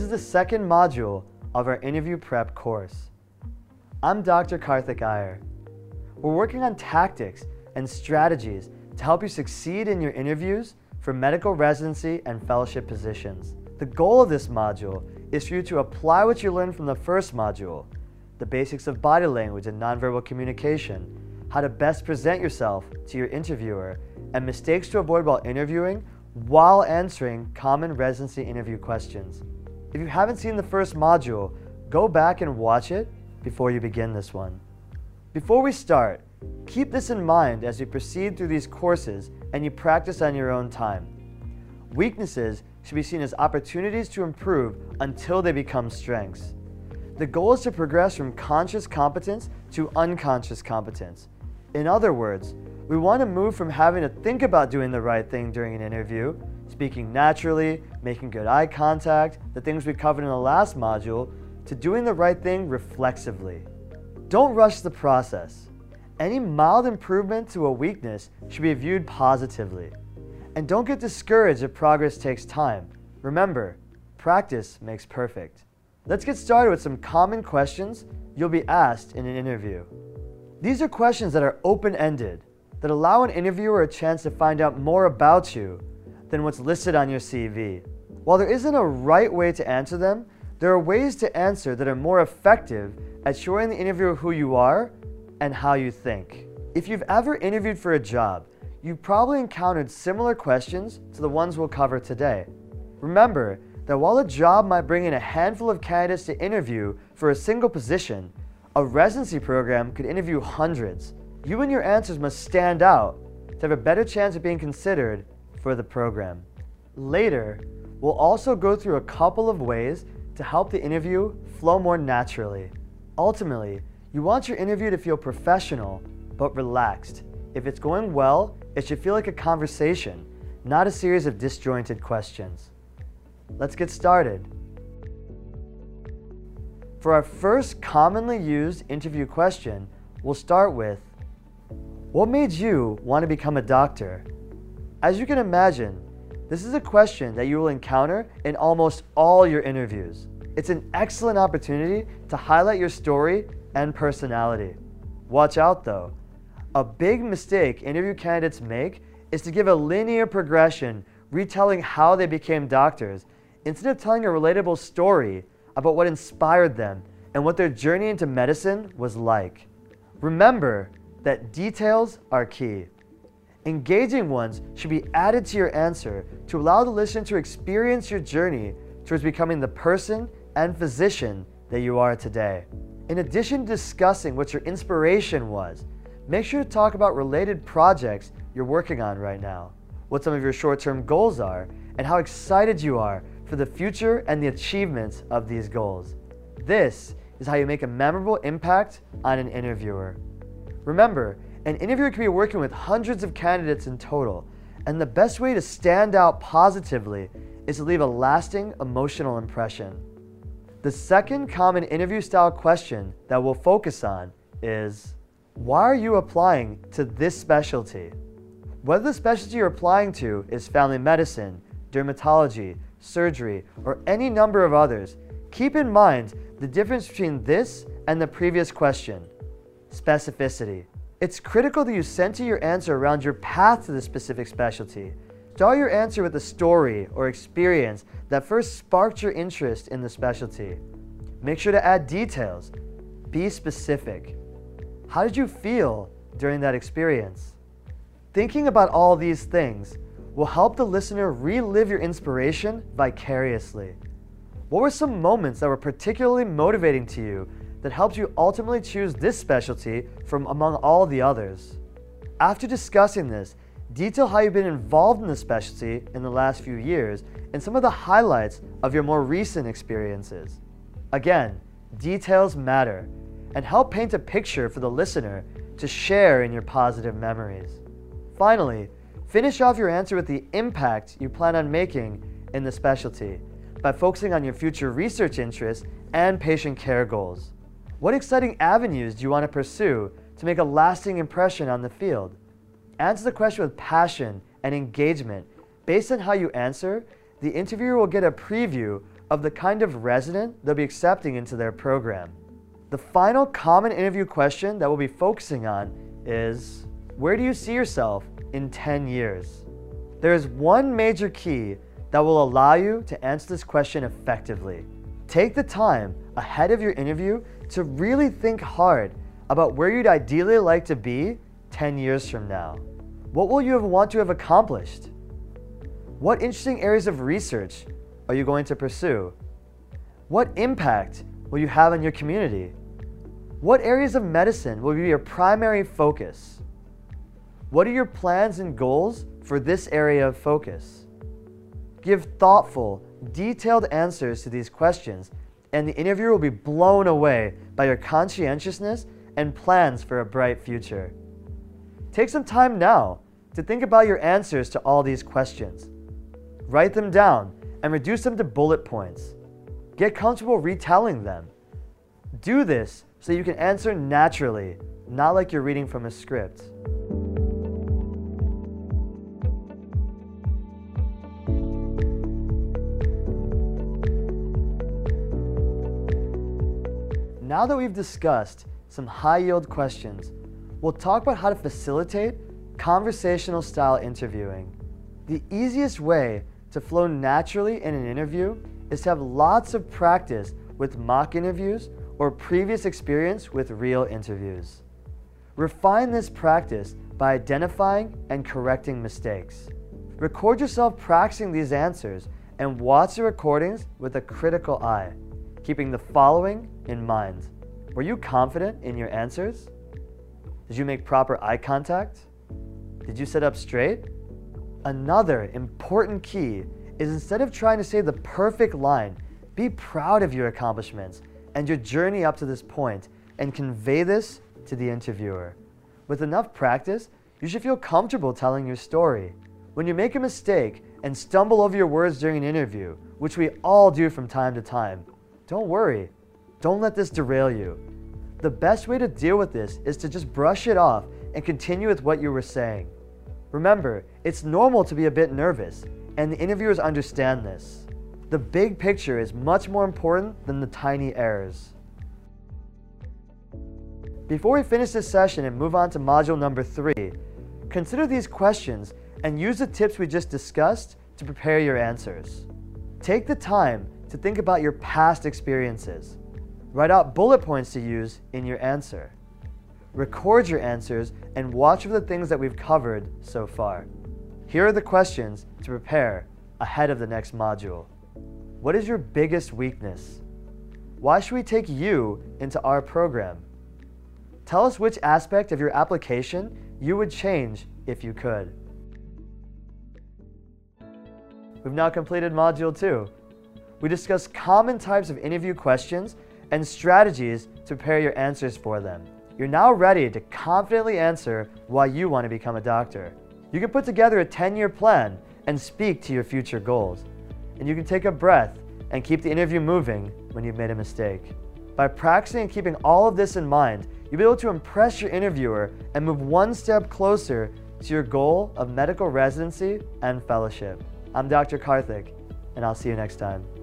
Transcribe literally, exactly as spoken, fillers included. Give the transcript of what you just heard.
the second module of our interview prep course. I'm Doctor Karthik Iyer. We're working on tactics and strategies to help you succeed in your interviews for medical residency and fellowship positions. The goal of this module is for you to apply what you learned from the first module, the basics of body language and nonverbal communication, how to best present yourself to your interviewer, and mistakes to avoid while interviewing while answering common residency interview questions. If you haven't seen the first module, go back and watch it before you begin this one. Before we start, keep this in mind as you proceed through these courses and you practice on your own time. Weaknesses should be seen as opportunities to improve until they become strengths. The goal is to progress from conscious competence to unconscious competence. In other words, we want to move from having to think about doing the right thing during an interview, speaking naturally, making good eye contact, the things we covered in the last module, to doing the right thing reflexively. Don't rush the process. Any mild improvement to a weakness should be viewed positively. And don't get discouraged if progress takes time. Remember, practice makes perfect. Let's get started with some common questions you'll be asked in an interview. These are questions that are open-ended, that allow an interviewer a chance to find out more about you than what's listed on your C V. While there isn't a right way to answer them, there are ways to answer that are more effective at showing the interviewer who you are and how you think. If you've ever interviewed for a job, you've probably encountered similar questions to the ones we'll cover today. Remember that while a job might bring in a handful of candidates to interview for a single position, a residency program could interview hundreds. You and your answers must stand out to have a better chance of being considered for the program. Later, we'll also go through a couple of ways to help the interview flow more naturally. Ultimately, you want your interview to feel professional but relaxed. If it's going well, it should feel like a conversation, not a series of disjointed questions. Let's get started. For our first commonly used interview question, we'll start with, what made you want to become a doctor? As you can imagine, this is a question that you will encounter in almost all your interviews. It's an excellent opportunity to highlight your story and personality. Watch out though. A big mistake interview candidates make is to give a linear progression retelling how they became doctors instead of telling a relatable story about what inspired them and what their journey into medicine was like. Remember that details are key. Engaging ones should be added to your answer to allow the listener to experience your journey towards becoming the person and physician that you are today. In addition to discussing what your inspiration was, make sure to talk about related projects you're working on right now, what some of your short-term goals are, and how excited you are for the future and the achievements of these goals. This is how you make a memorable impact on an interviewer. Remember, an interviewer can be working with hundreds of candidates in total, and the best way to stand out positively is to leave a lasting emotional impression. The second common interview style question that we'll focus on is, why are you applying to this specialty? Whether the specialty you're applying to is family medicine, dermatology, surgery, or any number of others, keep in mind the difference between this and the previous question, specificity. It's critical that you center your answer around your path to the specific specialty. Start your answer with a story or experience that first sparked your interest in the specialty. Make sure to add details. Be specific. How did you feel during that experience? Thinking about all these things will help the listener relive your inspiration vicariously. What were some moments that were particularly motivating to you that helped you ultimately choose this specialty from among all the others? After discussing this, detail how you've been involved in the specialty in the last few years and some of the highlights of your more recent experiences. Again, details matter and help paint a picture for the listener to share in your positive memories. Finally, finish off your answer with the impact you plan on making in the specialty by focusing on your future research interests and patient care goals. What exciting avenues do you want to pursue to make a lasting impression on the field? Answer the question with passion and engagement. Based on how you answer, the interviewer will get a preview of the kind of resident they'll be accepting into their program. The final common interview question that we'll be focusing on is, where do you see yourself in ten years? There is one major key that will allow you to answer this question effectively. Take the time ahead of your interview to really think hard about where you'd ideally like to be ten years from now. What will you want to have accomplished? What interesting areas of research are you going to pursue? What impact will you have on your community? What areas of medicine will be your primary focus? What are your plans and goals for this area of focus? Give thoughtful, detailed answers to these questions, and the interviewer will be blown away by your conscientiousness and plans for a bright future. Take some time now to think about your answers to all these questions. Write them down and reduce them to bullet points. Get comfortable retelling them. Do this so you can answer naturally, not like you're reading from a script. Now that we've discussed some high-yield questions, we'll talk about how to facilitate conversational style interviewing. The easiest way to flow naturally in an interview is to have lots of practice with mock interviews or previous experience with real interviews. Refine this practice by identifying and correcting mistakes. Record yourself practicing these answers and watch the recordings with a critical eye, keeping the following in mind. Were you confident in your answers? Did you make proper eye contact? Did you sit up straight? Another important key is, instead of trying to say the perfect line, be proud of your accomplishments and your journey up to this point and convey this to the interviewer. With enough practice, you should feel comfortable telling your story. When you make a mistake and stumble over your words during an interview, which we all do from time to time, don't worry. Don't let this derail you. The best way to deal with this is to just brush it off and continue with what you were saying. Remember, it's normal to be a bit nervous, and the interviewers understand this. The big picture is much more important than the tiny errors. Before we finish this session and move on to module number three, consider these questions and use the tips we just discussed to prepare your answers. Take the time to think about your past experiences. Write out bullet points to use in your answer. Record your answers and watch for the things that we've covered so far. Here are the questions to prepare ahead of the next module. What is your biggest weakness? Why should we take you into our program? Tell us which aspect of your application you would change if you could. We've now completed module two. We discussed common types of interview questions and strategies to prepare your answers for them. You're now ready to confidently answer why you want to become a doctor. You can put together a ten-year plan and speak to your future goals. And you can take a breath and keep the interview moving when you've made a mistake. By practicing and keeping all of this in mind, you'll be able to impress your interviewer and move one step closer to your goal of medical residency and fellowship. I'm Doctor Karthik, and I'll see you next time.